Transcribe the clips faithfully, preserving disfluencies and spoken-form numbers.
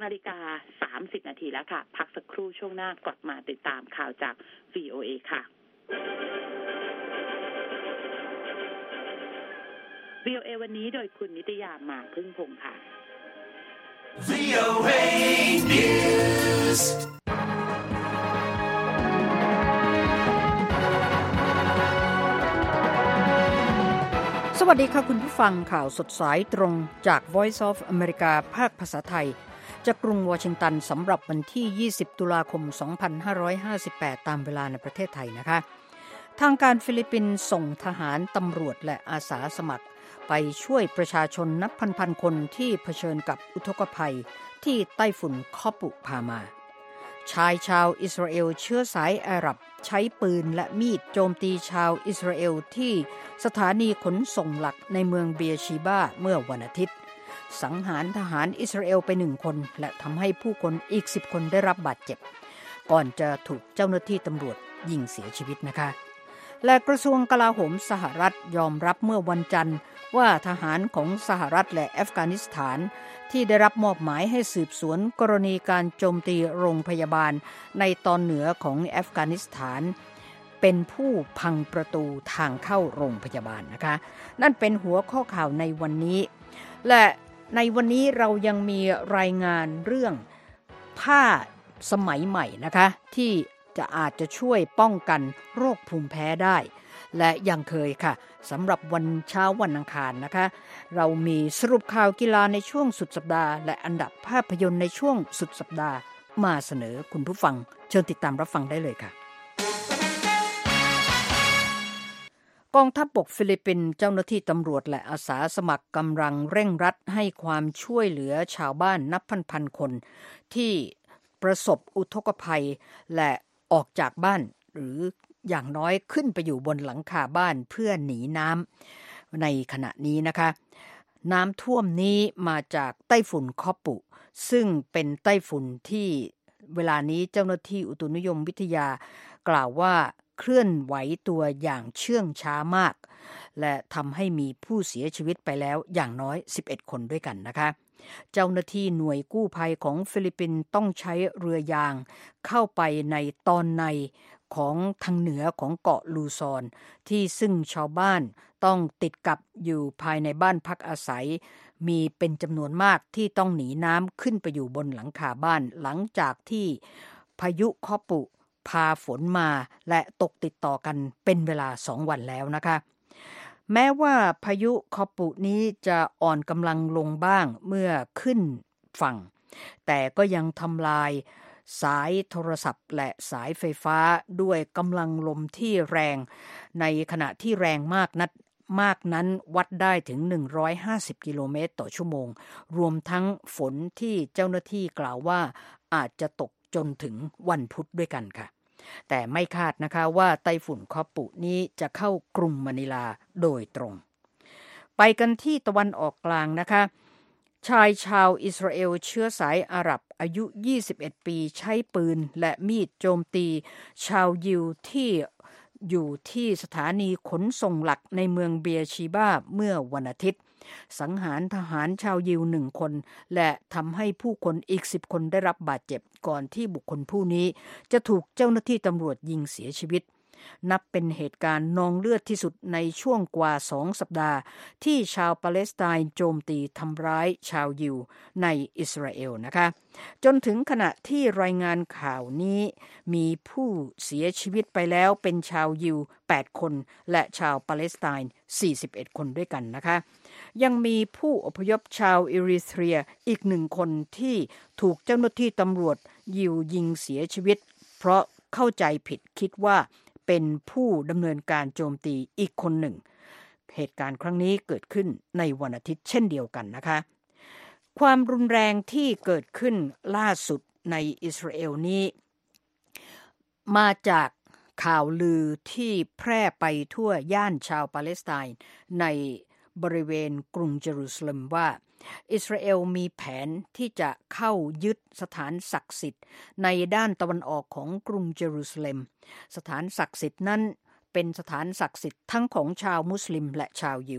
นาฬิกาสามสิบนาทีแล้วค่ะพักสักครู่ช่วงหน้ากลับมาติดตามข่าวจาก วี โอ เอ ค่ะ วี โอ เอ วันนี้โดยคุณนิตยามาพึ่งพงษ์ค่ะ วี โอ เอ News สวัสดีค่ะคุณผู้ฟังข่าวสดสายตรงจาก Voice of America ภาคภาษาไทยจากกรุงวอชิงตันสำหรับวันที่ยี่สิบตุลาคมสองพันห้าร้อยห้าสิบแปดตามเวลาในประเทศไทยนะคะทางการฟิลิปปินส์ส่งทหารตำรวจและอาสาสมัครไปช่วยประชาชนนับพันๆคนที่เผชิญกับอุทกภัยที่ไต้ฝุ่นคอปุพามาชายชาวอิสราเอลเชื้อสายอาหรับใช้ปืนและมีดโจมตีชาวอิสราเอลที่สถานีขนส่งหลักในเมืองเบียร์ชีบาเมื่อวันอาทิตย์สังหารทหารอิสราเอลไปหนึ่งคนและทำให้ผู้คนอีกสิบคนได้รับบาดเจ็บก่อนจะถูกเจ้าหน้าที่ตำรวจยิงเสียชีวิตนะคะและกระทรวงกลาโหมสหรัฐยอมรับเมื่อวันจันทร์ว่าทหารของสหรัฐและอัฟกานิสถานที่ได้รับมอบหมายให้สืบสวนกรณีการโจมตีโรงพยาบาลในตอนเหนือของอัฟกานิสถานเป็นผู้พังประตูทางเข้าโรงพยาบาลนะคะนั่นเป็นหัวข้อข่าวในวันนี้และในวันนี้เรายังมีรายงานเรื่องผ้าสมัยใหม่นะคะที่จะอาจจะช่วยป้องกันโรคภูมิแพ้ได้และยังเคยค่ะสำหรับวันเช้าวันอังคารนะคะเรามีสรุปข่าวกีฬาในช่วงสุดสัปดาห์และอันดับภาพยนตร์ในช่วงสุดสัปดาห์มาเสนอคุณผู้ฟังเชิญติดตามรับฟังได้เลยค่ะกองทัพบกฟิลิปปินส์เจ้าหน้าที่ตำรวจและอาสาสมัครกำลังเร่งรัดให้ความช่วยเหลือชาวบ้านนับพันๆคนที่ประสบอุทกภัยและออกจากบ้านหรืออย่างน้อยขึ้นไปอยู่บนหลังคาบ้านเพื่อหนีน้ำในขณะนี้นะคะน้ำท่วมนี้มาจากไต้ฝุ่นคอปุซึ่งเป็นไต้ฝุ่นที่เวลานี้เจ้าหน้าที่อุตุนิยมวิทยากล่าวว่าเคลื่อนไหวตัวอย่างเชื่องช้ามากและทำให้มีผู้เสียชีวิตไปแล้วอย่างน้อยสิบเอ็ดคนด้วยกันนะคะเจ้าหน้าที่หน่วยกู้ภัยของฟิลิปปินส์ต้องใช้เรือยางเข้าไปในตอนในของทางเหนือของเกาะลูซอนที่ซึ่งชาวบ้านต้องติดกับอยู่ภายในบ้านพักอาศัยมีเป็นจำนวนมากที่ต้องหนีน้ำขึ้นไปอยู่บนหลังคาบ้านหลังจากที่พายุคอปุพาฝนมาและตกติดต่อกันเป็นเวลาสองวันแล้วนะคะแม้ว่าพายุคอปุนี้จะอ่อนกำลังลงบ้างเมื่อขึ้นฝั่งแต่ก็ยังทำลายสายโทรศัพท์และสายไฟฟ้าด้วยกำลังลมที่แรงในขณะที่แรงมากนัดมากนั้นวัดได้ถึงหนึ่งร้อยห้าสิบกิโลเมตรต่อชั่วโมงรวมทั้งฝนที่เจ้าหน้าที่กล่าวว่าอาจจะตกจนถึงวันพุธด้วยกันค่ะแต่ไม่คาดนะคะว่าไต้ฝุ่นคอปุนี้จะเข้ากรุงมะนิลาโดยตรงไปกันที่ตะวันออกกลางนะคะชายชาวอิสราเอลเชื้อสายอาหรับอายุยี่สิบเอ็ดปีใช้ปืนและมีดโจมตีชาวยิวที่อยู่ที่สถานีขนส่งหลักในเมืองเบียร์ชีบาเมื่อวันอาทิตย์สังหารทหารชาวยิวหนึ่งคนและทำให้ผู้คนอีกสิบคนได้รับบาดเจ็บก่อนที่บุคคลผู้นี้จะถูกเจ้าหน้าที่ตำรวจยิงเสียชีวิตนับเป็นเหตุการณ์นองเลือดที่สุดในช่วงกว่าสองสัปดาห์ที่ชาวปาเลสไตน์โจมตีทำร้ายชาวยิวในอิสราเอลนะคะจนถึงขณะที่รายงานข่าวนี้มีผู้เสียชีวิตไปแล้วเป็นชาวยิวแปดคนและชาวปาเลสไตน์สี่สิบเอ็ดคนด้วยกันนะคะยังมีผู้อพยพชาวอิริเทรียอีกหนึ่งคนที่ถูกเจ้าหน้าที่ตำรวจยิวยิงเสียชีวิตเพราะเข้าใจผิดคิดว่าเป็นผู้ดำเนินการโจมตีอีกคนหนึ่งเหตุการณ์ครั้งนี้เกิดขึ้นในวันอาทิตย์เช่นเดียวกันนะคะความรุนแรงที่เกิดขึ้นล่าสุดในอิสราเอลนี้มาจากข่าวลือที่แพร่ไปทั่วย่านชาวปาเลสไตน์ในบริเวณกรุงเยรูซาเล็มว่าอิสราเอลมีแผนที่จะเข้ายึดสถานศักดิ์สิทธิ์ในด้านตะวันออกของกรุงเยรูซาเล็มสถานศักดิ์สิทธิ์นั้นเป็นสถานศักดิ์สิทธิ์ทั้งของชาวมุสลิมและชาวยิว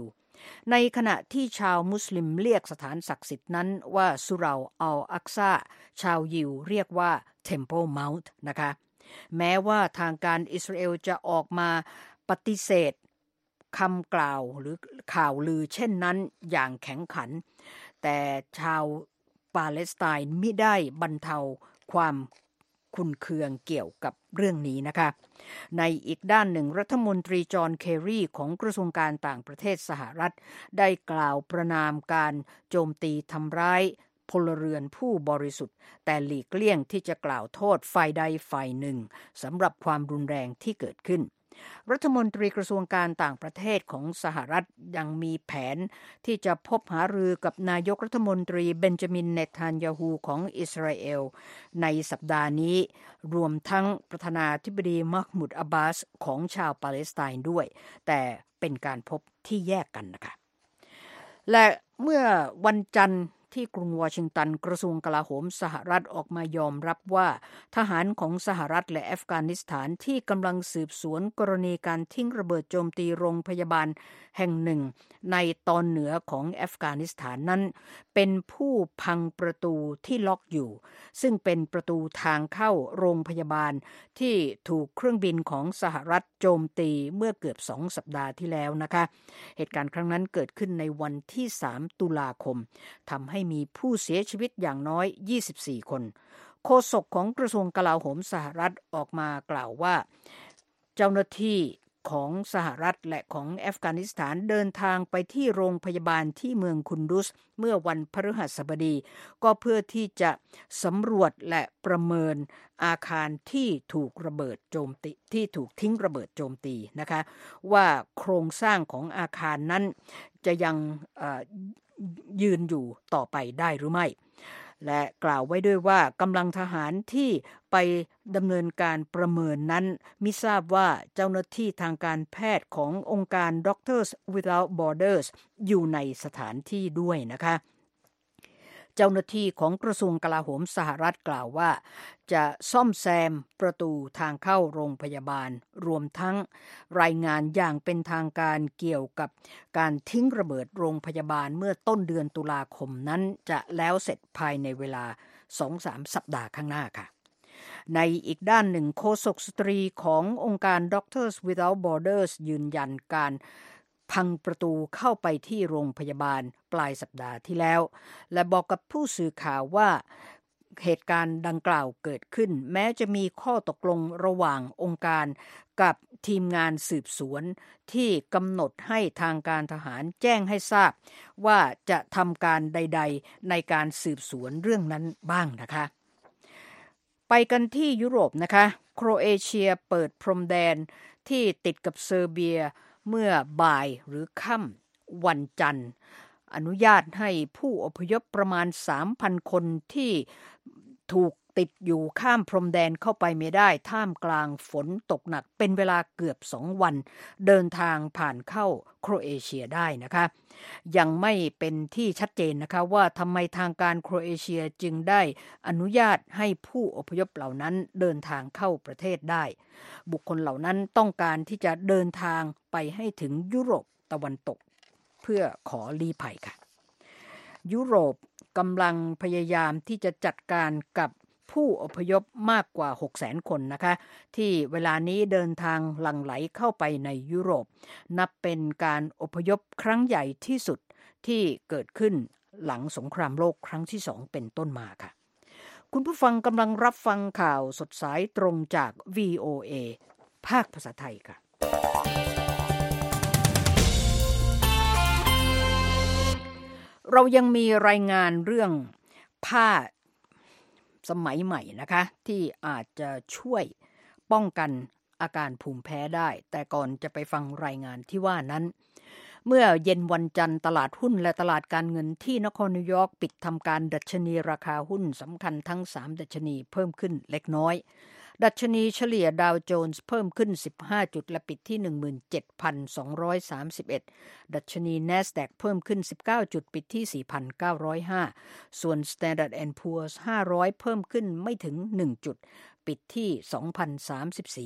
ในขณะที่ชาวมุสลิมเรียกสถานศักดิ์สิทธิ์นั้นว่าสุเราะอัลอักซาชาวยิวเรียกว่า Temple Mount นะคะแม้ว่าทางการอิสราเอลจะออกมาปฏิเสธคำกล่าวหรือข่าวลือเช่นนั้นอย่างแข็งขันแต่ชาวปาเลสไตน์มิได้บรรเทาความขุ่นเคืองเกี่ยวกับเรื่องนี้นะคะในอีกด้านหนึ่งรัฐมนตรีจอห์นเคร์รีของกระทรวงการต่างประเทศสหรัฐได้กล่าวประณามการโจมตีทำร้ายพลเรือนผู้บริสุทธิ์แต่หลีกเลี่ยงที่จะกล่าวโทษฝ่ายใดฝ่ายหนึ่งสำหรับความรุนแรงที่เกิดขึ้นรัฐมนตรีกระทรวงการต่างประเทศของสหรัฐยังมีแผนที่จะพบหารือกับนายกรัฐมนตรีเบนจามินเนทันยาฮูของอิสราเอลในสัปดาห์นี้รวมทั้งประธานาธิบดีมัฮมุดอับบาสของชาวปาเลสไตน์ด้วยแต่เป็นการพบที่แยกกันนะคะและเมื่อวันจันทร์ที่กรุงวอชิงตันกระทรวงกลาโหมสหรัฐออกมายอมรับว่าทหารของสหรัฐและอัฟกานิสถานที่กำลังสืบสวนกรณีการทิ้งระเบิดโจมตีโรงพยาบาลแห่งหนึ่งในตอนเหนือของอัฟกานิสถานนั้นเป็นผู้พังประตูที่ล็อกอยู่ซึ่งเป็นประตูทางเข้าโรงพยาบาลที่ถูกเครื่องบินของสหรัฐโจมตีเมื่อเกือบสองสัปดาห์ที่แล้วนะคะเหตุการณ์ครั้งนั้นเกิดขึ้นในวันที่สามตุลาคมทำให้มีผู้เสียชีวิตอย่างน้อยยี่สิบสี่คนโฆษกของกระทรวงกลาโหมสหรัฐออกมากล่าวว่าเจ้าหน้าที่ของสหรัฐและของอัฟกานิสถานเดินทางไปที่โรงพยาบาลที่เมืองคุนดุสเมื่อวันพฤหัสบดีก็เพื่อที่จะสำรวจและประเมินอาคารที่ถูกระเบิดโจมตีที่ถูกทิ้งระเบิดโจมตีนะคะว่าโครงสร้างของอาคารนั้นจะยังยืนอยู่ต่อไปได้หรือไม่และกล่าวไว้ด้วยว่ากำลังทหารที่ไปดำเนินการประเมินนั้นมิทราบว่าเจ้าหน้าที่ทางการแพทย์ขององค์การ Doctors Without Borders อยู่ในสถานที่ด้วยนะคะเจ้าหน้าที่ของกระทรวงกลาโหมสหรัฐกล่าวว่าจะซ่อมแซมประตูทางเข้าโรงพยาบาลรวมทั้งรายงานอย่างเป็นทางการเกี่ยวกับการทิ้งระเบิดโรงพยาบาลเมื่อต้นเดือนตุลาคมนั้นจะแล้วเสร็จภายในเวลา สองถึงสาม สัปดาห์ข้างหน้าค่ะในอีกด้านหนึ่งโฆษกสตรีขององค์การ Doctors Without Borders ยืนยันการพังประตูเข้าไปที่โรงพยาบาลปลายสัปดาห์ที่แล้วและบอกกับผู้สื่อข่าวว่าเหตุการณ์ดังกล่าวเกิดขึ้นแม้จะมีข้อตกลงระหว่างองค์การกับทีมงานสืบสวนที่กำหนดให้ทางการทหารแจ้งให้ทราบว่าจะทำการใดๆในการสืบสวนเรื่องนั้นบ้างนะคะไปกันที่ยุโรปนะคะโครเอเชียเปิดพรมแดนที่ติดกับเซอร์เบียเมื่อบ่ายหรือค่ำวันจันทร์อนุญาตให้ผู้อพยพประมาณ สามพัน คนที่ถูกติดอยู่ข้ามพรมแดนเข้าไปไม่ได้ท่ามกลางฝนตกหนักเป็นเวลาเกือบสองวันเดินทางผ่านเข้าโครเอเชียได้นะคะยังไม่เป็นที่ชัดเจนนะคะว่าทำไมทางการโครเอเชียจึงได้อนุญาตให้ผู้อพยพเหล่านั้นเดินทางเข้าประเทศได้บุคคลเหล่านั้นต้องการที่จะเดินทางไปให้ถึงยุโรปตะวันตกเพื่อขอลี้ภัยค่ะยุโรปกำลังพยายามที่จะจัดการกับผู้อพยพมากกว่า หกแสน คนนะคะที่เวลานี้เดินทางหลั่งไหลเข้าไปในยุโรปนับเป็นการอพยพครั้งใหญ่ที่สุดที่เกิดขึ้นหลังสงครามโลกครั้งที่สองเป็นต้นมาค่ะคุณผู้ฟังกำลังรับฟังข่าวสดสายตรงจาก วี โอ เอ ภาคภาษาไทยค่ะเรายังมีรายงานเรื่องผ้าสมัยใหม่นะคะที่อาจจะช่วยป้องกันอาการภูมิแพ้ได้แต่ก่อนจะไปฟังรายงานที่ว่านั้นเมื่อเย็นวันจันทร์ตลาดหุ้นและตลาดการเงินที่นครนิวยอร์กปิดทำการดัชนีราคาหุ้นสำคัญทั้งสามดัชนีเพิ่มขึ้นเล็กน้อยดัชนีเฉลี่ยดาวโจนส์เพิ่มขึ้นสิบห้าจุดและปิดที่ หนึ่งหมื่นเจ็ดพันสองร้อยสามสิบเอ็ด ดัชนี NASDAQ เพิ่มขึ้นสิบเก้าจุดปิดที่ สี่พันเก้าร้อยห้า ส่วน Standard แอนด์ Poor's ห้าร้อยเพิ่มขึ้นไม่ถึงหนึ่งจุดปิดที่ สองพันสามสิบสี่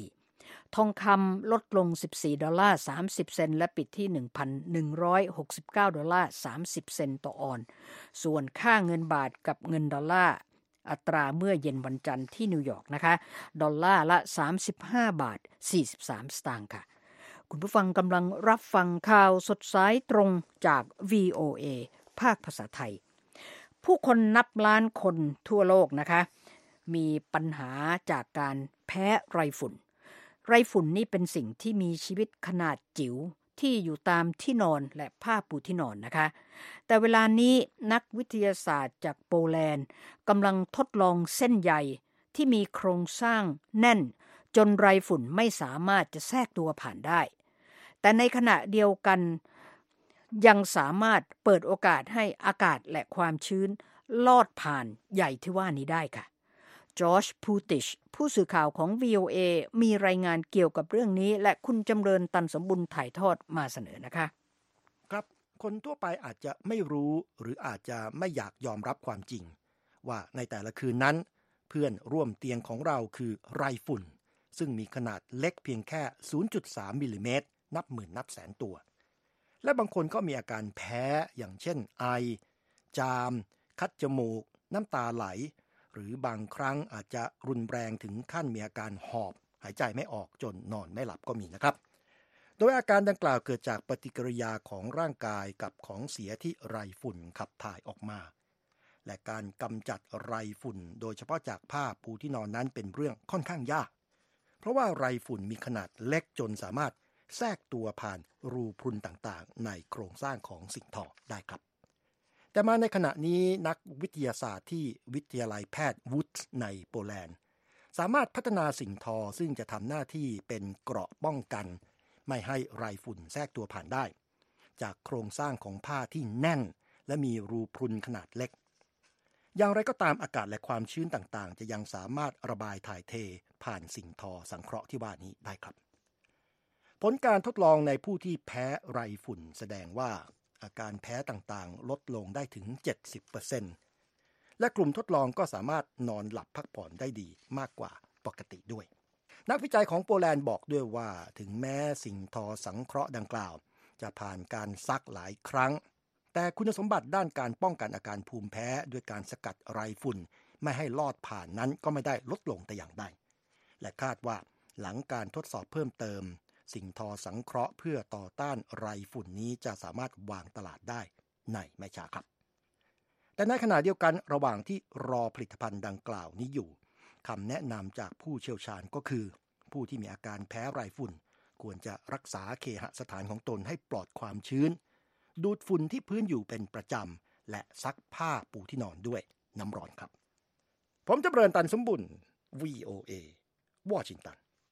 ทองคำลดลงสิบสี่ดอลลาร์สามสิบเซนต์และปิดที่ หนึ่งพันหนึ่งร้อยหกสิบเก้าดอลลาร์สามสิบเซนต์ต่อออนซ์ส่วนค่าเงินบาทกับเงินดอลลาร์อัตราเมื่อเย็นวันจันทร์ที่นิวยอร์กนะคะดอลลาร์ละสามสิบห้าบาทสี่สิบสามสตางค์ค่ะคุณผู้ฟังกำลังรับฟังข่าวสดสายตรงจาก วี โอ เอ ภาคภาษาไทยผู้คนนับล้านคนทั่วโลกนะคะมีปัญหาจากการแพ้ไรฝุ่นไรฝุ่นนี่เป็นสิ่งที่มีชีวิตขนาดจิ๋วที่อยู่ตามที่นอนและผ้าปูที่นอนนะคะแต่เวลานี้นักวิทยาศาสตร์จากโปแลนด์กำลังทดลองเส้นใยที่มีโครงสร้างแน่นจนไรฝุ่นไม่สามารถจะแทรกตัวผ่านได้แต่ในขณะเดียวกันยังสามารถเปิดโอกาสให้อากาศและความชื้นลอดผ่านใยที่ว่านี้ได้ค่ะจอร์จ พูติชผู้สื่อข่าวของ วี โอ เอ มีรายงานเกี่ยวกับเรื่องนี้และคุณจำเริญตันสมบุญถ่ายทอดมาเสนอนะคะครับคนทั่วไปอาจจะไม่รู้หรืออาจจะไม่อยากยอมรับความจริงว่าในแต่ละคืนนั้นเพื่อนร่วมเตียงของเราคือไรฝุ่นซึ่งมีขนาดเล็กเพียงแค่ ศูนย์จุดสาม มิลลิเมตรนับหมื่นนับแสนตัวและบางคนก็มีอาการแพ้อย่างเช่นไอจามคัดจมูกน้ำตาไหลหรือบางครั้งอาจจะรุนแรงถึงขั้นมีอาการหอบหายใจไม่ออกจนนอนไม่หลับก็มีนะครับโดยอาการดังกล่าวเกิดจากปฏิกิริยาของร่างกายกับของเสียที่ไรฝุ่นขับถ่ายออกมาและการกำจัดไรฝุ่นโดยเฉพาะจากผ้าปูที่นอนนั้นเป็นเรื่องค่อนข้างยากเพราะว่าไรฝุ่นมีขนาดเล็กจนสามารถแทรกตัวผ่านรูพรุนต่างๆในโครงสร้างของสิ่งทอได้ครับแต่มาในขณะนี้นักวิทยาศาสตร์ที่วิทยาลัยแพทย์วูดส์ในโปแลนด์สามารถพัฒนาสิ่งทอซึ่งจะทำหน้าที่เป็นเกราะป้องกันไม่ให้ไรฝุ่นแทรกตัวผ่านได้จากโครงสร้างของผ้าที่แน่นและมีรูพรุนขนาดเล็กอย่างไรก็ตามอากาศและความชื้นต่างๆจะยังสามารถระบายถ่ายเทผ่านสิ่งทอสังเคราะห์ที่ว่านี้ได้ครับผลการทดลองในผู้ที่แพ้ไรฝุ่นแสดงว่าอาการแพ้ต่างๆลดลงได้ถึง เจ็ดสิบเปอร์เซ็นต์ และกลุ่มทดลองก็สามารถนอนหลับพักผ่อนได้ดีมากกว่าปกติด้วยนักวิจัยของโปแลนด์บอกด้วยว่าถึงแม้สิ่งทอสังเคราะห์ดังกล่าวจะผ่านการซักหลายครั้งแต่คุณสมบัติด้านการป้องกันอาการภูมิแพ้ด้วยการสกัดไรฝุ่นไม่ให้ลอดผ่านนั้นก็ไม่ได้ลดลงแต่อย่างใดและคาดว่าหลังการทดสอบเพิ่มเติมสิ่งทอสังเคราะห์เพื่อต่อต้านไรฝุ่นนี้จะสามารถวางตลาดได้ในไม่ช้าครับแต่ในขณะเดียวกันระหว่างที่รอผลิตภัณฑ์ดังกล่าวนี้อยู่คำแนะนำจากผู้เชี่ยวชาญก็คือผู้ที่มีอาการแพ้ไรฝุ่นควรจะรักษาเคหสถานของตนให้ปลอดความชื้นดูดฝุ่นที่พื้นอยู่เป็นประจำและซักผ้าปูที่นอนด้วยน้ำร้อนครับผมจำเริญตันสมบุญ วี โอ เอ วอชิงตัน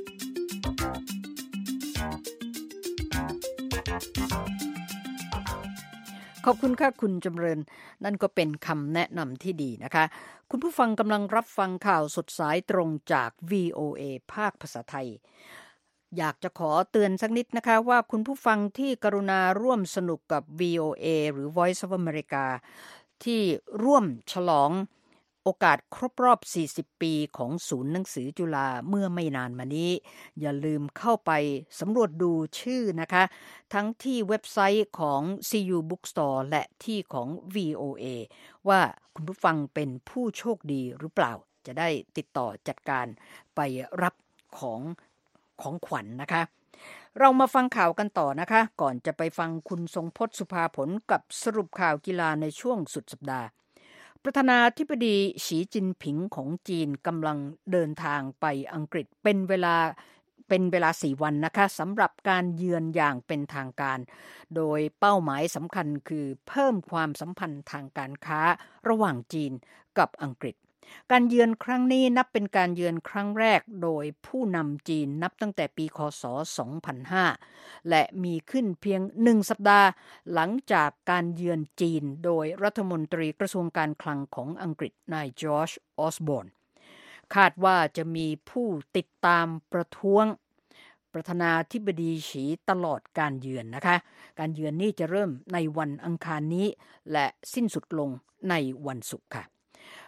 ขอบคุณค่ะคุณจำเริญนั่นก็เป็นคำแนะนำที่ดีนะคะคุณผู้ฟังกำลังรับฟังข่าวสดสายตรงจาก วี โอ เอ ภาคภาษาไทยอยากจะขอเตือนสักนิดนะคะว่าคุณผู้ฟังที่กรุณาร่วมสนุกกับ วี โอ เอ หรือ Voice of America ที่ร่วมฉลองโอกาสครบรอบสี่สิบปีของศูนย์หนังสือจุฬาเมื่อไม่นานมานี้อย่าลืมเข้าไปสำรวจดูชื่อนะคะทั้งที่เว็บไซต์ของ ซี ยู Bookstore และที่ของ วี โอ เอ ว่าคุณผู้ฟังเป็นผู้โชคดีหรือเปล่าจะได้ติดต่อจัดการไปรับของของขวัญ นะคะ เรามาฟังข่าวกันต่อนะคะก่อนจะไปฟังคุณทรงพจน์สุภาผลกับสรุปข่าวกีฬาในช่วงสุดสัปดาห์ประธานาธิบดีสีจิ้นผิงของจีนกำลังเดินทางไปอังกฤษเป็นเวลาเป็นเวลาสี่วันนะคะสำหรับการเยือนอย่างเป็นทางการโดยเป้าหมายสำคัญคือเพิ่มความสัมพันธ์ทางการค้าระหว่างจีนกับอังกฤษการเยือนครั้งนี้นับเป็นการเยือนครั้งแรกโดยผู้นำจีนนับตั้งแต่ปีค.ศ. สองพันห้าและมีขึ้นเพียงหนึ่งสัปดาห์หลังจากการเยือนจีนโดยรัฐมนตรีกระทรวงการคลังของอังกฤษนายจอร์จ ออสบอร์นคาดว่าจะมีผู้ติดตามประท้วงประธานาธิบดีฉีตลอดการเยือนนะคะการเยือนนี้จะเริ่มในวันอังคารนี้และสิ้นสุดลงในวันศุกร์ค่ะ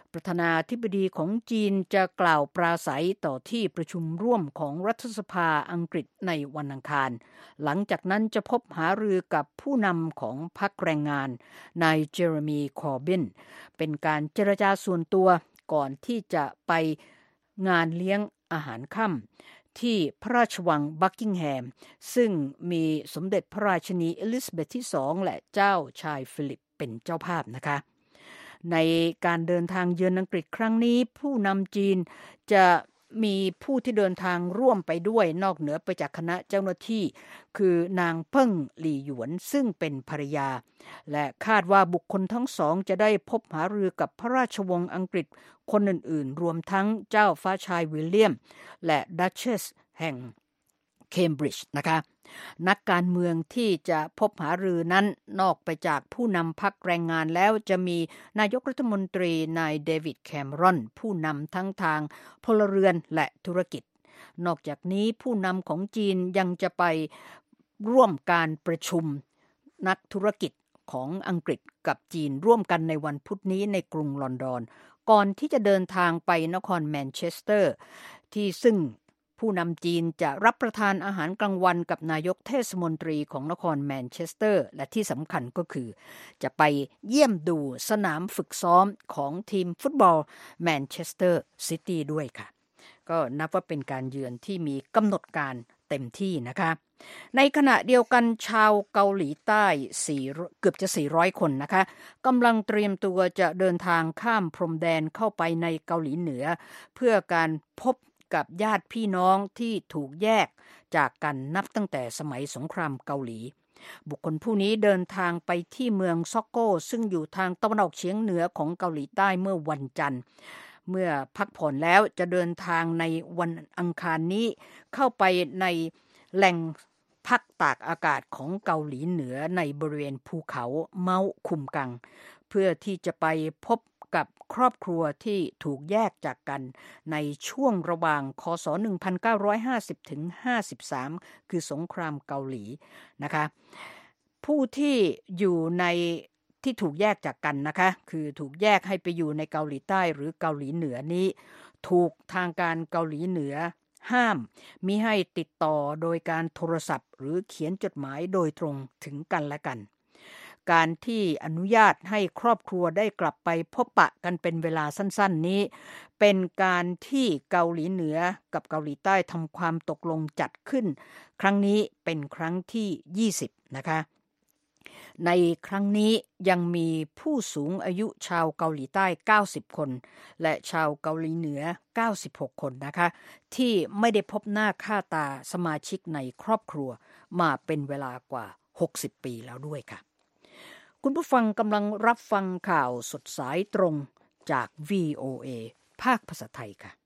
ประธานาธิบดีของจีนจะกล่าวปราศัยต่อที่ประชุมร่วมของรัฐสภาอังกฤษในวันอังคารหลังจากนั้นจะพบหารือกับผู้นำของพรรคแรงงานนายเจเรมีคอร์บินเป็นการเจรจาส่วนตัวก่อนที่จะไปงานเลี้ยงอาหารค่ำที่พระราชวังบักกิงแฮมซึ่งมีสมเด็จพระราชินีเอลิซาเบธที่สองและเจ้าชายฟิลิปเป็นเจ้าภาพนะคะในการเดินทางเยือนอังกฤษครั้งนี้ผู้นำจีนจะมีผู้ที่เดินทางร่วมไปด้วยนอกเหนือไปจากคณะเจ้าหน้าที่คือนางเพิ่งหลี่หยวนซึ่งเป็นภรรยาและคาดว่าบุคคลทั้งสองจะได้พบหารือกับพระราชวงศ์อังกฤษคนอื่นๆรวมทั้งเจ้าฟ้าชายวิลเลียมและดัชเชสแห่งเคมบริดจ์นะคะนักการเมืองที่จะพบหารือนั้นนอกไปจากผู้นำพรรคแรงงานแล้วจะมีนายกรัฐมนตรีนายเดวิดแคมรอนผู้นำทั้งทางพลเรือนและธุรกิจนอกจากนี้ผู้นำของจีนยังจะไปร่วมการประชุมนักธุรกิจของอังกฤษกับจีนร่วมกันในวันพุธนี้ในกรุงลอนดอนก่อนที่จะเดินทางไปนครแมนเชสเตอร์ที่ซึ่งผู้นำจีนจะรับประทานอาหารกลางวันกับนายกเทศมนตรีของนครแมนเชสเตอร์และที่สำคัญก็คือจะไปเยี่ยมดูสนามฝึกซ้อมของทีมฟุตบอลแมนเชสเตอร์ซิตี้ด้วยค่ะก็นับว่าเป็นการเยือนที่มีกำหนดการเต็มที่นะคะในขณะเดียวกันชาวเกาหลีใต้เกือบจะสี่ร้อยคนนะคะกำลังเตรียมตัวจะเดินทางข้ามพรมแดนเข้าไปในเกาหลีเหนือเพื่อการพบกับญาติพี่น้องที่ถูกแยกจากกันนับตั้งแต่สมัยสงครามเกาหลีบุคคลผู้นี้เดินทางไปที่เมืองซอกโกซึ่งอยู่ทางตะวันออกเฉียงเหนือของเกาหลีใต้เมื่อวันจันทร์เมื่อพักผ่อนแล้วจะเดินทางในวันอังคารนี้เข้าไปในแหล่งพักตากอากาศของเกาหลีเหนือในบริเวณภูเขาเมาคุมกังเพื่อที่จะไปพบกับครอบครัวที่ถูกแยกจากกันในช่วงระหว่างคศหนึ่งพันเก้าร้อยห้าสิบถึงห้าสิบสามคือสงครามเกาหลีนะคะผู้ที่อยู่ในที่ถูกแยกจากกันนะคะคือถูกแยกให้ไปอยู่ในเกาหลีใต้หรือเกาหลีเหนือนี้ถูกทางการเกาหลีเหนือห้ามมิให้ติดต่อโดยการโทรศัพท์หรือเขียนจดหมายโดยตรงถึงกันและกันการที่อนุญาตให้ครอบครัวได้กลับไปพบปะกันเป็นเวลาสั้นๆนี้เป็นการที่เกาหลีเหนือกับเกาหลีใต้ทำความตกลงจัดขึ้นครั้งนี้เป็นครั้งที่ยี่สิบนะคะในครั้งนี้ยังมีผู้สูงอายุชาวเกาหลีใต้เก้าสิบคนและชาวเกาหลีเหนือเก้าสิบหกคนนะคะที่ไม่ได้พบหน้าค่าตาสมาชิกในครอบครัวมาเป็นเวลากว่าหกสิบปีแล้วด้วยค่ะคุณผู้ฟังกำลังรับฟังข่าวสดสายตรงจาก วี โอ เอ ภาคภาษาไทยค่ะ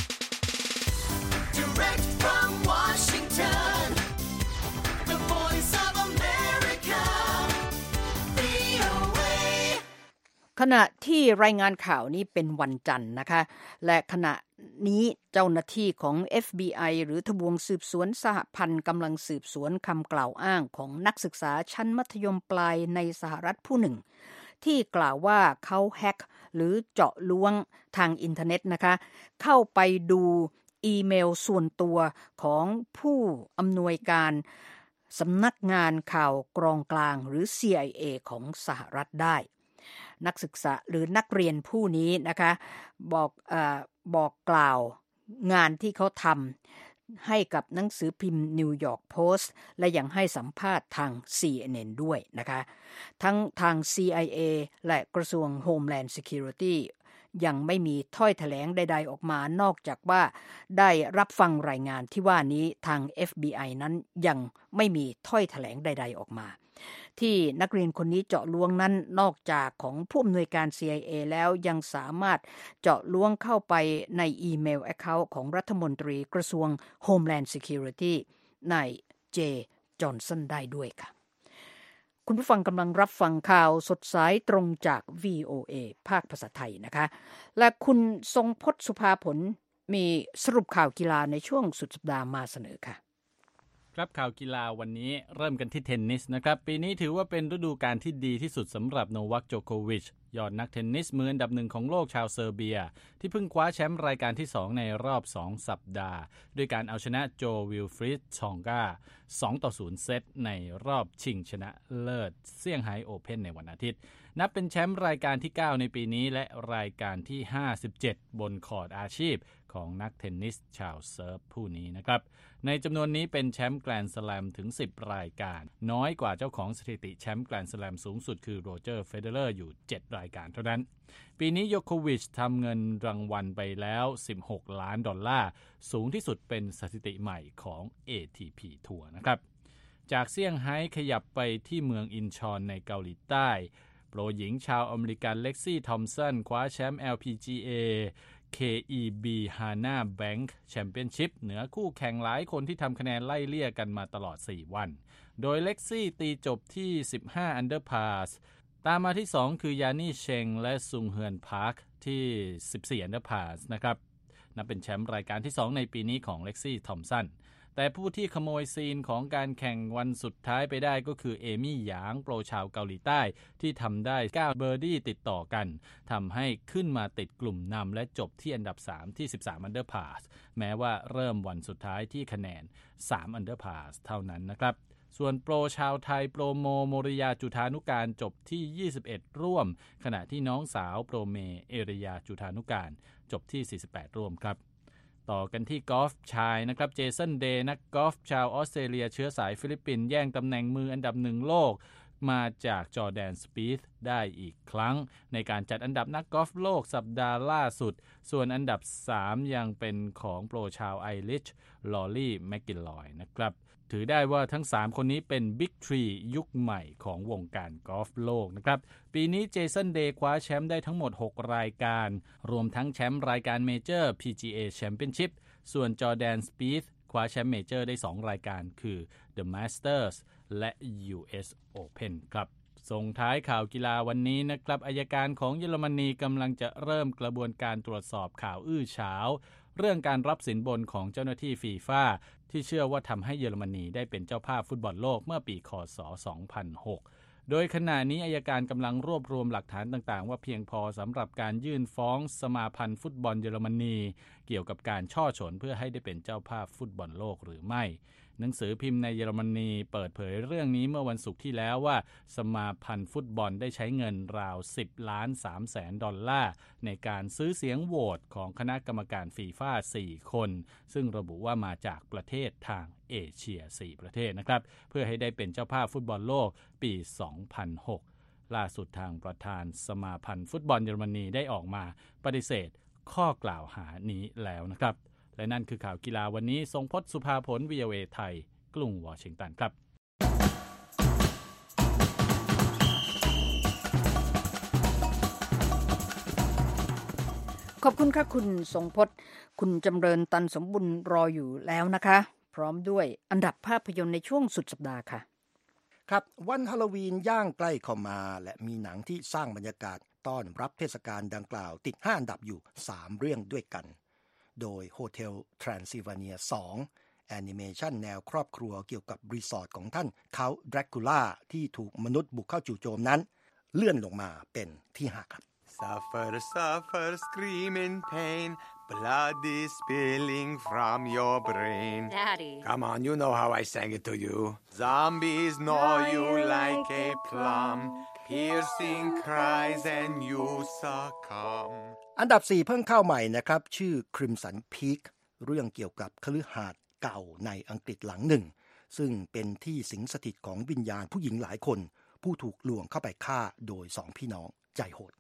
Direct from Washington, the voice of America, วี โอ เอ ขณะที่รายงานข่าวนี้เป็นวันจันทร์นะคะและขณะนี้เจ้าหน้าที่ของ เอฟ บี ไอ หรือทบวงสืบสวนสหพันธ์กำลังสืบสวนคำกล่าวอ้างของนักศึกษาชั้นมัธยมปลายในสหรัฐผู้หนึ่งที่กล่าวว่าเขาแฮ็กหรือเจาะล้วงทางอินเทอร์เน็ตนะคะเข้าไปดูอีเมลส่วนตัวของผู้อำนวยการสำนักงานข่าวกรองกลางหรือ ซี ไอ เอ ของสหรัฐได้นักศึกษาหรือนักเรียนผู้นี้นะคะบอกเอ่อบอกกล่าวงานที่เขาทำให้กับหนังสือพิมพ์นิวยอร์กโพสต์และยังให้สัมภาษณ์ทาง ซี เอ็น เอ็น ด้วยนะคะทั้งทาง ซี ไอ เอ และกระทรวง Homeland Security ยังไม่มีถ้อยแถลงใดๆออกมานอกจากว่าได้รับฟังรายงานที่ว่านี้ทาง เอฟ บี ไอ นั้นยังไม่มีถ้อยแถลงใดๆออกมาที่นักเรียนคนนี้เจาะล้วงนั้นนอกจากของผู้อำนวยการ ซี ไอ เอ แล้วยังสามารถเจาะล้วงเข้าไปในอีเมล account ของรัฐมนตรีกระทรวง Homeland Security นายเจจอห์นสันได้ด้วยค่ะคุณผู้ฟังกำลังรับฟังข่าวสดสายตรงจาก วี โอ เอ ภาคภาษาไทยนะคะและคุณทรงพจน์สุภาผลมีสรุปข่าวกีฬาในช่วงสุดสัปดาห์มาเสนอค่ะครับข่าวกีฬาวันนี้เริ่มกันที่เทนนิสนะครับปีนี้ถือว่าเป็นฤดูกาลที่ดีที่สุดสำหรับโนวัค โจโควิชยอดนักเทนนิสมืออันดับหนึ่งของโลกชาวเซอร์เบียที่เพิ่งคว้าแชมป์รายการที่สองในรอบสองสัปดาห์ด้วยการเอาชนะโจวิลฟริดชองกา สองต่อศูนย์ เซตในรอบชิงชนะเลิศเซี่ยงไฮ้โอเพ่นในวันอาทิตย์นับเป็นแชมป์รายการที่เก้าในปีนี้และรายการที่ห้าสิบเจ็ดบนคอร์ตอาชีพของนักเทนนิสชาวเซิร์ฟผู้นี้นะครับในจำนวนนี้เป็นแชมป์แกรนด์สแลมถึงสิบรายการน้อยกว่าเจ้าของสถิติแชมป์แกรนด์สแลมสูงสุดคือโรเจอร์เฟเดเลอร์อยู่เจ็ดรายการเท่านั้นปีนี้โยโควิชทำเงินรางวัลไปแล้วสิบหกล้านดอลลาร์สูงที่สุดเป็นสถิติใหม่ของ เอ ที พี ทัวร์นะครับจากเซี่ยงไฮ้ขยับไปที่เมืองอินชอนในเกาหลีใต้โปรหญิงชาวอเมริกันเล็กซี่ทอมสันคว้าแชมป์ แอล พี จี เอ เค อี บี Hana Bank Championship เหนือคู่แข่งหลายคนที่ทำคะแนนไล่เลี่ยกันมาตลอดสี่วันโดยเล็กซี่ตีจบที่สิบห้า Under Par ตามมาที่สองคือยานี่เชงและซุงเฮือนพาร์คที่สิบสี่ Under Par นะครับนับเป็นแชมป์รายการที่สองในปีนี้ของเล็กซี่ทอมสันแต่ผู้ที่ขโมยซีนของการแข่งวันสุดท้ายไปได้ก็คือเอมี่หยางโปรชาวเกาหลีใต้ที่ทำได้เก้าเบอร์ดี้ติดต่อกันทำให้ขึ้นมาติดกลุ่มนำและจบที่อันดับสามที่สิบสาม Under Par แม้ว่าเริ่มวันสุดท้ายที่คะแนนสาม Under Par เท่านั้นนะครับส่วนโปรชาวไทยโปรโมโมริยาจุฑานุการจบที่ยี่สิบเอ็ดร่วมขณะที่น้องสาวโปรเมเอริยาจุฑานุการจบที่สี่สิบแปดร่วมครับต่อกันที่กอล์ฟชายนะครับเจสันเดย์นักกอล์ฟชาวออสเตรเลียเชื้อสายฟิลิปปินส์แย่งตำแหน่งมืออันดับหนึ่งโลกมาจากจอร์แดนสปีธได้อีกครั้งในการจัดอันดับนักกอล์ฟโลกสัปดาห์ล่าสุดส่วนอันดับสามยังเป็นของโปรชาวไอริชลอรี่แมคกิลลอยนะครับถือได้ว่าทั้งสามคนนี้เป็นบิ๊กทรียุคใหม่ของวงการกอล์ฟโลกนะครับปีนี้เจสันเดย์คว้าแชมป์ได้ทั้งหมดหกรายการรวมทั้งแชมป์รายการเมเจอร์ พี จี เอ Championship ส่วนจอร์แดนสปีธคว้าแชมป์เมเจอร์ได้สองรายการคือ The Masters และ ยู เอส Open ครับส่งท้ายข่าวกีฬาวันนี้นะครับอัยการของเยอรมนีกำลังจะเริ่มกระบวนการตรวจสอบข่าวอื้อฉาวเรื่องการรับสินบนของเจ้าหน้าที่ฟีฟ่าที่เชื่อว่าทำให้เยอรมนีได้เป็นเจ้าภาพฟุตบอลโลกเมื่อปีค.ศ. สองพันหกโดยขณะนี้อัยการกำลังรวบรวมหลักฐานต่างๆว่าเพียงพอสำหรับการยื่นฟ้องสมาพันธ์ฟุตบอลเยอรมนีเกี่ยวกับการฉ้อฉลเพื่อให้ได้เป็นเจ้าภาพฟุตบอลโลกหรือไม่หนังสือพิมพ์ในเยอรมนีเปิดเผยเรื่องนี้เมื่อวันศุกร์ที่แล้วว่าสมาพันธ์ฟุตบอลได้ใช้เงินราวสิบล้านสามแสนดอลลาร์ในการซื้อเสียงโหวตของคณะกรรมการฟีฟ่าสี่คนซึ่งระบุว่ามาจากประเทศทางเอเชียสี่ประเทศนะครับเพื่อให้ได้เป็นเจ้าภาพฟุตบอลโลกปีสองพันหกล่าสุดทางประธานสมาพันธ์ฟุตบอลเยอรมนีได้ออกมาปฏิเสธข้อกล่าวหานี้แล้วนะครับและนั่นคือข่าวกีฬาวันนี้ทรงพจน์สุภาผล วี โอ เอ ไทยกรุงวอชิงตันครับขอบคุณค่ะคุณทรงพจน์คุณจำเริญตันสมบุญรออยู่แล้วนะคะพร้อมด้วยอันดับภาพยนตร์ในช่วงสุดสัปดาห์ค่ะครับวันฮาโลวีนย่างใกล้เข้ามาและมีหนังที่สร้างบรรยากาศต้อนรับเทศกาลดังกล่าวติดห้าอันดับอยู่สามเรื่องด้วยกันโดย Hotel Transylvania สองแอนิเมชันแนวครอบครัวเกี่ยวกับรีสอร์ทของท่านเค้าแดร็กคูล่าที่ถูกมนุษย์บุกเข้าจู่โจมนั้นเลื่อนลงมาเป็นที่ห้าครับ Suffer, suffer, scream in pain. Blood is spilling from your brain. Daddy. Come on, you know how I sang it to you. Zombies gnaw you like a plum. Piercing cries and you succumb. อันดับสี่เพิ่งเข้าใหม่นะครับชื่อ Crimson Peak เรื่องเกี่ยวกับคฤหาสน์เก่าในอังกฤษหลังหนึ่งซึ่งเป็นที่สิงสถิตของวิญญาณผู้หญิงหลายคนผู้ถูกลวงเข้าไปฆ่าโดยสองพี่น้องใจโหด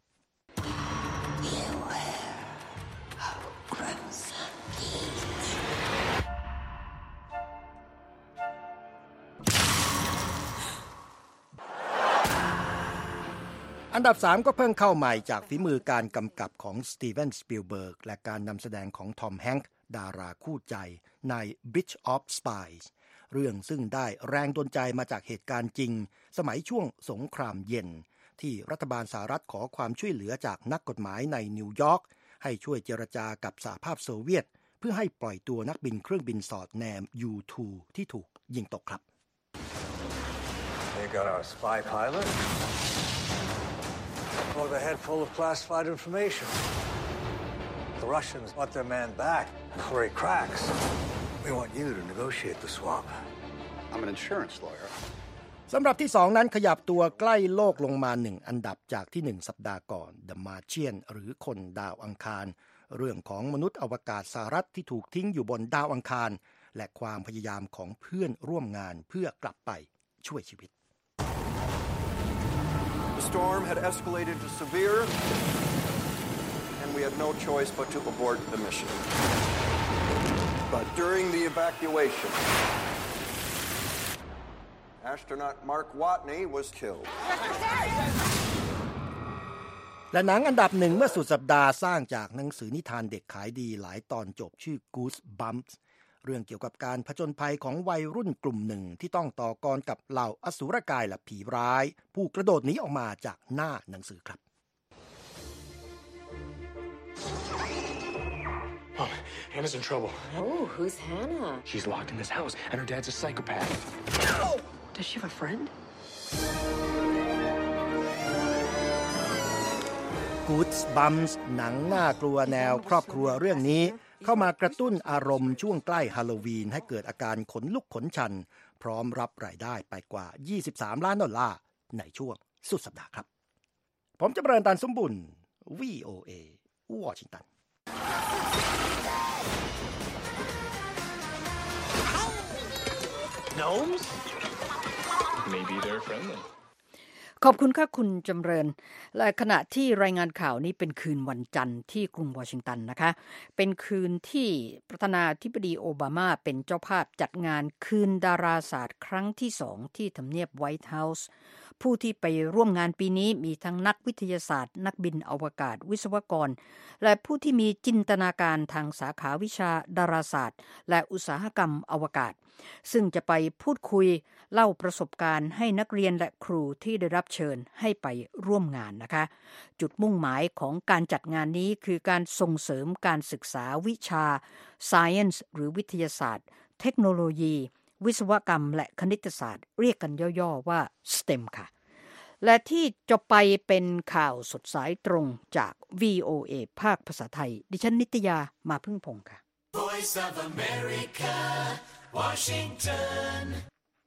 อันดับสามก็เพิ่งเข้าใหม่จากฝีมือการกำกับของสตีเวนสปิลเบิร์กและการนำแสดงของทอมแฮงค์ดาราคู่ใจใน Bridge of Spies เรื่องซึ่งได้แรงดลใจมาจากเหตุการณ์จริงสมัยช่วงสงครามเย็นที่รัฐบาลสหรัฐขอความช่วยเหลือจากนักกฎหมายในนิวยอร์กให้ช่วยเจรจากับสหภาพโซเวียตเพื่อให้ปล่อยตัวนักบินเครื่องบินสอดแนม ยู ทู ที่ถูกยิงตกครับ They got our spy pilot with a head full of classified information. The Russians want their man back before he cracks. We want you to negotiate the swap. I'm an insurance lawyer. สำหรับที่สองนั้นขยับตัวใกล้โลกลงมาหนึ่งอันดับจากที่หนึ่งสัปดาห์ก่อน The Martian หรือคนดาวอังคารเรื่องของมนุษย์อวกาศสหรัฐที่ถูกทิ้งอยู่บนดาวอังคารและความพยายามของเพื่อนร่วมงานเพื่อกลับไปช่วยชีวิต The storm had escalated to severe and we had no choice but to abort the mission. But during the evacuation, astronaut Mark Watney was killed. และหนังอันดับหนึ่งเมื่อสุดสัปดาห์สร้างจากหนังสือนิทานเด็กขายดีหลายตอนจบชื่อ Goosebumps เรื่องเกี่ยวกับการผจญภัยของวัยรุ่นกลุ่มหนึ่งที่ต้องต่อกรกับเหล่าอสูรกายและผีร้ายผู้กระโดดหนีออกมาจากหน้าหนังสือครับ Mom, Hannah's in trouble. Oh, who's Hannah? She's locked in this house, and her dad's a psychopath. Does she have a friend? Goosebumps หนังน่ากลัวแนวครอบครัวเรื่องนี้เข้ามากระตุ้นอารมณ์ช่วงใกล้ฮาโลวีนให้เกิดอาการขนลุกขนชันพร้อมรับรายได้ไปกว่ายี่สิบสามล้านดอลลาร์ในช่วงสุดสัปดาห์ครับผมจำเริญตันสมบุญ วี โอ เอ วอชิงตัน Gnomes? Maybe they're friendly. ขอบคุณค่ะคุณจำเริญและขณะที่รายงานข่าวนี้เป็นคืนวันจันทร์ที่กรุงวอชิงตันนะคะเป็นคืนที่ประธานาธิบดีโอบามาเป็นเจ้าภาพจัดงานคืนดาราศาสตร์ครั้งที่สองที่ทำเนียบไวท์เฮาส์ผู้ที่ไปร่วมงานปีนี้มีทั้งนักวิทยาศาสตร์นักบินอวกาศวิศวกรและผู้ที่มีจินตนาการทางสาขาวิชาดาราศาสตร์และอุตสาหกรรมอวกาศซึ่งจะไปพูดคุยเล่าประสบการณ์ให้นักเรียนและครูที่ได้รับเชิญให้ไปร่วมงานนะคะจุดมุ่งหมายของการจัดงานนี้คือการส่งเสริมการศึกษาวิชา Science หรือวิทยาศาสตร์เทคโนโลยีวิศวกรรมและคณิตศาสตร์เรียกกันย่อๆว่า สเต็ม ค่ะและที่จบไปเป็นข่าวสดสายตรงจาก วี โอ เอ ภาคภาษาไทยดิฉันนิตยามาพึ่งพงษ์ค่ะ Voice of America Washington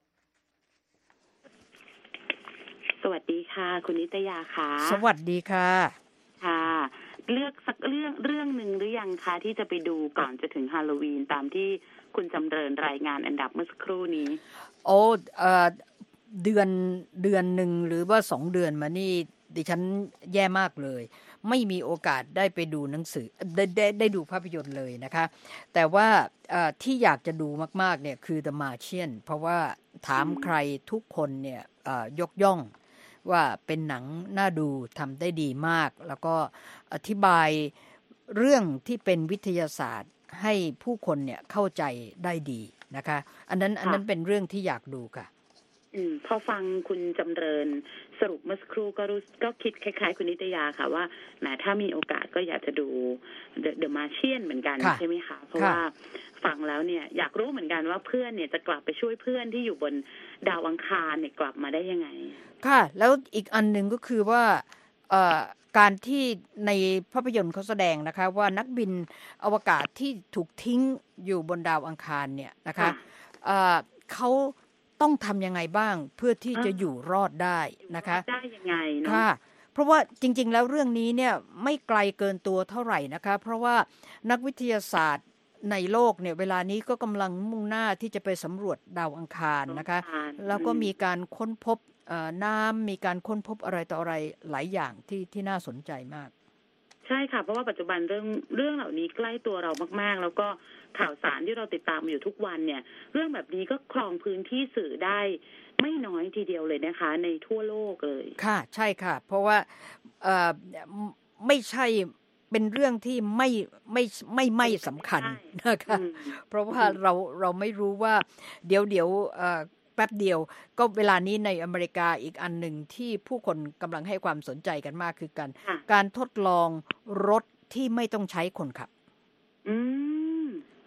สวัสดีค่ะคุณนิตยาค่ะสวัสดีค่ะค่ะเลือกสักเรื่องเรื่องนึงหรือยังคะที่จะไปดูก่อนจะถึงฮาโลวีนตามที่คุณจำเริญรายงานอันดับเมื่อสักครู่นี้โอ้เอ่อเดือนเดือนหนึ่งหรือว่าสองเดือนมานี่ดิฉันแย่มากเลยไม่มีโอกาสได้ไปดูหนังสือได้ได้ได้ดูภาพยนตร์เลยนะคะแต่ว่าที่อยากจะดูมากๆเนี่ยคือ The Martian เพราะว่าถามใครทุกคนเนี่ยยกย่องว่าเป็นหนังน่าดูทำได้ดีมากแล้วก็อธิบายเรื่องที่เป็นวิทยาศาสตร์ให้ผู้คนเนี่ยเข้าใจได้ดีนะคะอันนั้นอันนั้นเป็นเรื่องที่อยากดูค่ะอืมพอฟังคุณจำเริญสรุปเมื่อสักครู่ก็รู้ก็คิดคล้ายๆคุณนิตยาค่ะว่าแหมถ้ามีโอกาสก็อยากจะดู The, The Martian เหมือนกันใช่ไหมคะเพราะว่าฟังแล้วเนี่ยอยากรู้เหมือนกันว่าเพื่อนเนี่ยจะกลับไปช่วยเพื่อนที่อยู่บนดาวอังคารเนี่ยกลับมาได้ยังไงค่ะแล้วอีกอันนึงก็คือว่าเอ่อการที่ในภาพยนตร์เขาแสดงนะคะว่านักบินอวกาศที่ถูกทิ้งอยู่บนดาวอังคารเนี่ยนะคะเอ่อเขาต้องทำยังไงบ้างเพื่อที่จะอยู่รอดได้นะคะได้ยังไงเนาะค่ะเพราะว่าจริงๆแล้วเรื่องนี้เนี่ยไม่ไกลเกินตัวเท่าไหร่นะคะเพราะว่านักวิทยาศาสตร์ในโลกเนี่ยเวลานี้ก็กำลังมุ่งหน้าที่จะไปสำรวจดาวอังคารนะคะแล้วก็มีการค้นพบน้ำมีการค้นพบอะไรต่ออะไรหลายอย่างที่ที่น่าสนใจมากใช่ค่ะเพราะว่าปัจจุบันเรื่องเรื่องเหล่านี้ใกล้ตัวเรามากๆแล้วก็ข่าวสารที่เราติดตามอยู่ทุกวันเนี่ยเรื่องแบบนี้ก็ครองพื้นที่สื่อได้ไม่น้อยทีเดียวเลยนะคะในทั่วโลกเลยค่ะใช่ค่ะเพราะว่าเอ่อไม่ใช่เป็นเรื่องที่ไม่ไม่ไม่ไม่สำคัญนะคะเพราะว่าเราเราไม่รู้ว่าเดี๋ยวเดี๋ยวเอ่อแป๊บเดียวก็เวลานี้ในอเมริกาอีกอันหนึ่งที่ผู้คนกำลังให้ความสนใจกันมากคือการการทดลองรถที่ไม่ต้องใช้คนขับ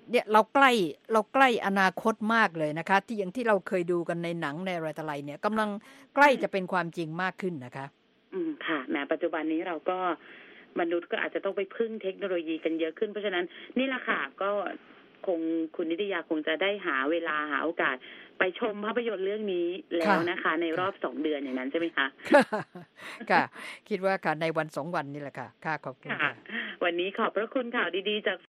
เนี่ยเราใกล้เราใกล้อนาคตมากเลยนะคะที่อย่างที่เราเคยดูกันในหนังในอะไรต่ออะไรเนี่ยกำลังใกล้จะเป็นความจริงมากขึ้นนะคะอืมค่ะแม้ปัจจุบันนี้เราก็มนุษย์ก็อาจจะต้องไปพึ่งเทคโนโลยีกันเยอะขึ้นเพราะฉะนั้นนี่แหละค่ะก็คงคุณนิตยาคงจะได้หาเวลาหาโอกาสไปชมภาพยนตร์เรื่องนี้แล้วนะคะในรอบสองเดือนอย่างนั้นใช่ไหมคะค่ะคิดว่าค่ะในวันสองวันนี่แหละค่ะค่ะขอบคุณค่ะวันนี้ขอบพระคุณข่าวดีๆจาก